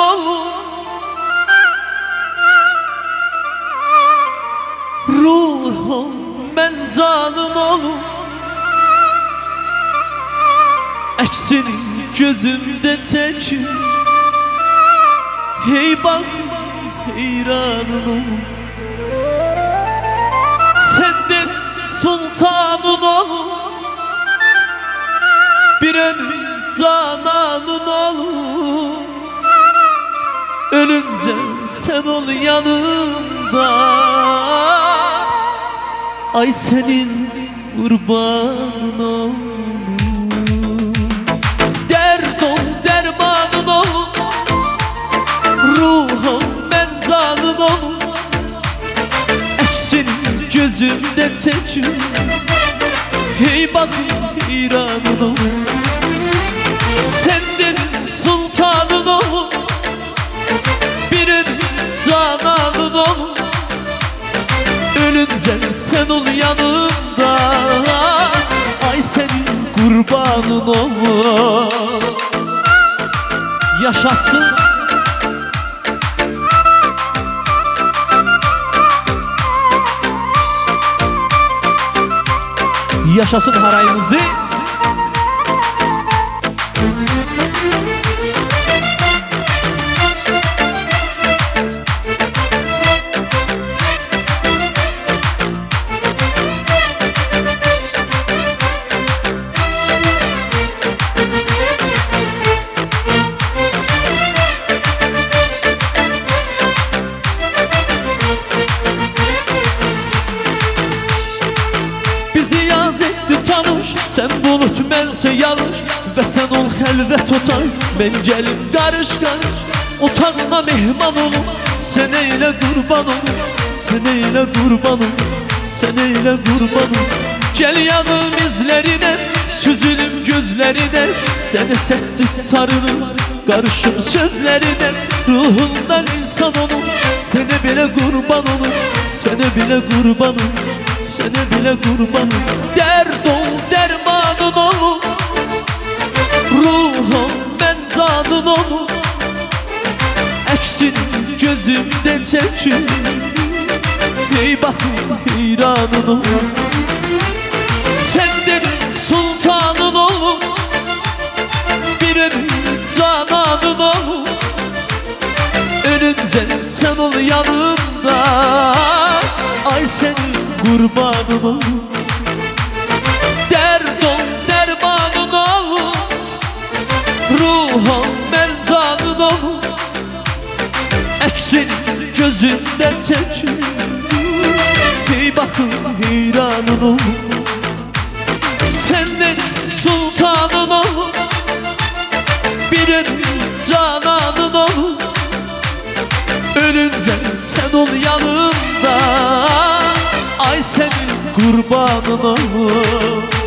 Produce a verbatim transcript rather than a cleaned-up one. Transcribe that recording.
ol, ruhum ben canın ol. Əksini gözümdə çəkir, hey bak heyranın ol. Senden sultanın ol, bir ömür cananın ol. Ölünce sen ol yanımda, ay senin kurbanın ol. Dert ol dermanın ol, ruhum ben canın ol. Eksini gözümde çekir, hey bak heyranın ol. Senden sultanın ol, bir cananın ol. Ölünce sen ol yanımda, ay senin kurbanın ol. Yaşasın Yaşasın harayımızı. Bizi yaz etti tanış, sen bulut bense yağış. Ve sen ol xəlvət otay, ben gelim qarış qarış. Otağına mehman olum, sen eyle qurban olum. Sen eyle qurban olum, sen eyle qurban olum. Gel yanım izlerine, süzülüm gözlerine. Seni sessiz sarılım, karışım sözlerine. Ruhundan insan olum, sene bile kurban olum. Sene bile kurban olum, sene bile kurban olum. Dert ol dermanın olum, ruhum ben canın olum. Eksini gözümde çekir, hey bakın heyranın olum. Senden sultanın olum, bir ömür cananın olum. Ölünce sen ol yanımda, ay senin kurbanın olum. Dert ol dermanın olum, ruhum ben canın olum. Eksini gözümden çekir, hey bakın heyranın olum. Senden sultanın olum, bir ömür cananın olum. Ölünce sen ol yanımda, ay senin kurbanın olum.